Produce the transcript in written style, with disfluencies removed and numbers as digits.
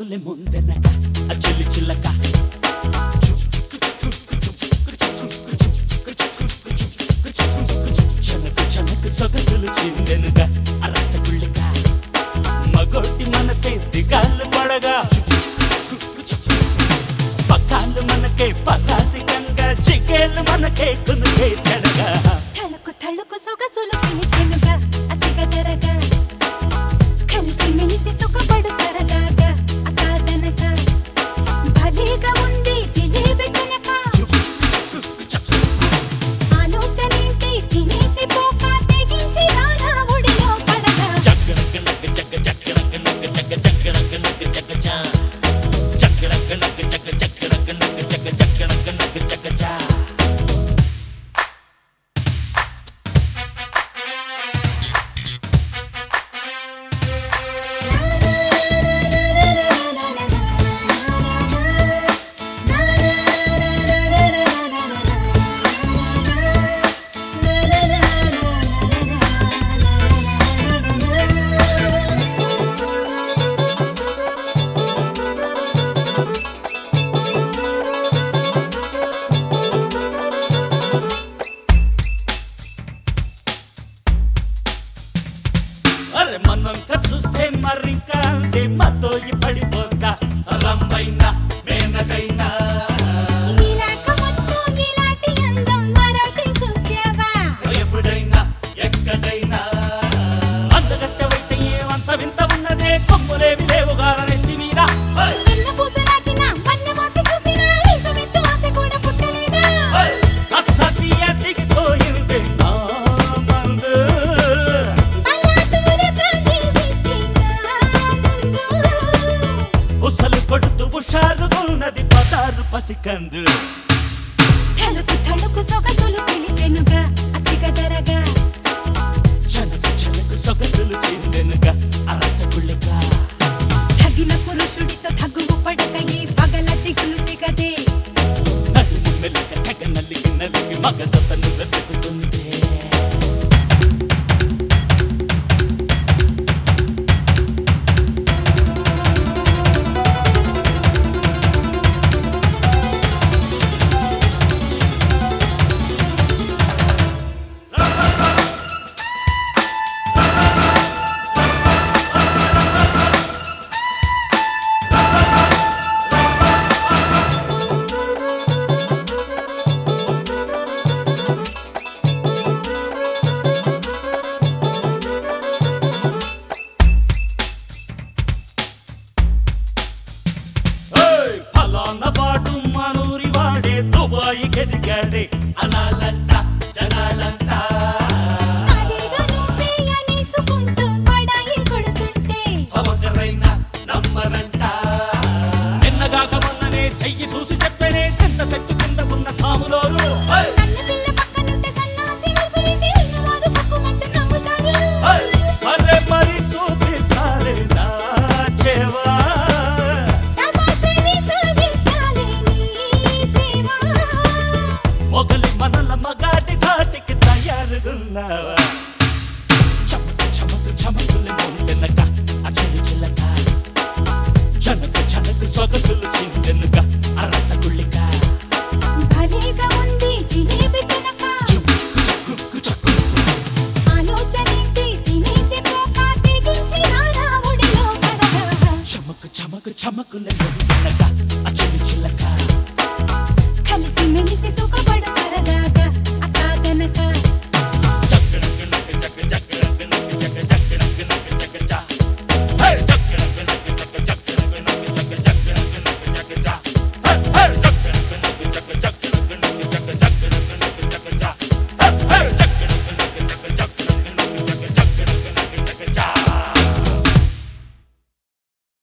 చమకులే ముందెనక అచిలి చిల్లక చనకు చనకు సొగసులు చిందెనుగా అరసగుళ్ళిక మగోటి మనసే దిగాలు పడగా పక్కాలు మనకే పరాసికంగా చికేలు మనకే కునుకే చెడగా తళుకు తళుకు సొగసులు పిలిచెనుగా అసిగ జరగా కలిసి మెలిసి సుఖపడు సరదాగా అకాదనక భలేగా ఉంది జిలేబి కనుక ఆలోచనేంటి తినేసి పోక తెగించి రారా ఒడిలో పడగా చక్కరక నక్క చక్క చక్కరక నక్క చక్క చక్కరక నక్క చక్క చా చక్కరక నక్క చక్క చక్కరక నక్క చక్క చక్కరక నక్క చక్క చా అరే మనంక చూస్తే మరింకా అంటే మతోయి పడిపోతా రంబైనా మేనకైనా ఇలాక మొత్తం ఇలాంటి అందం మరొకటి చూసావా ఎప్పుడైనా ఎక్కడైనా అందగట్టవైతే ఏమంత వింత ఉన్నదే కొమ్ములేవి లేవుగా నెత్తి మీద చిన్న పూసలాకిన వన్నె వాసి చూసినా ఇసుమెత్తు వాసి కూడా పుట్టలేదా అసతియ దిగిపోయింది నా మందు బలాదూర ప్రాంతి విస్కింగా ముందు ఉసలు కొడుతూ హుషారుగున్నది పదారు పసికందు తళుకు తళుకు సొగసులు పిలిచెనుగా అసిగ జరగా చనకు చనకు సొగసులు చిందెనుగా అరసగుళ్ళిగా తగిన పురుషుడితో తగువు పడక ఈ పగల దిగులు దిగదే నడుము మెలిక తెగ నలిగి నలిగి మగ జతను వెతుకుతుంది ఫలానా వాడు మనూరి వాడే దుబాయి ఎదిగాడే అనాలంట జనాలంట అదేదో నువ్వే అనేసుకుంటూ పడాయి కొడుతుంటే అవకరైనా నమ్మరంట నిన్నగాక మొన్ననే చెయ్యి చూసి చెప్పనే సింత చెట్టు కింద ఉన్న సాములోరు కన్న పిల్ల పక్కనుంటే సన్నాసి ముసురితే ఉన్నవారు పక్కుమంటూ నవ్వుతారు సరే మరి చూపిస్తారే నా చెవా సమాసని సాగిస్తాలే నీ సేవ మొగలి మనల మగాటి ధాటికి తయారుగున్నావా చమకు చమకు చమకులు ముందెనక అచలి చిల్లక చనకు చనకు సొగసులు చిందెనుగా అరసగుళ్ళిక భలేగా ఉంది జిలేబి కనుక ఆలోచనేంటి తినేసి పోక తెగించి రారా ఒడిలో పడగా చమకు చమకు చమకులు ముందెనక అచలి చిల్లక కలిసి మెలిసి సుఖపడు సరదాగా అకాదనక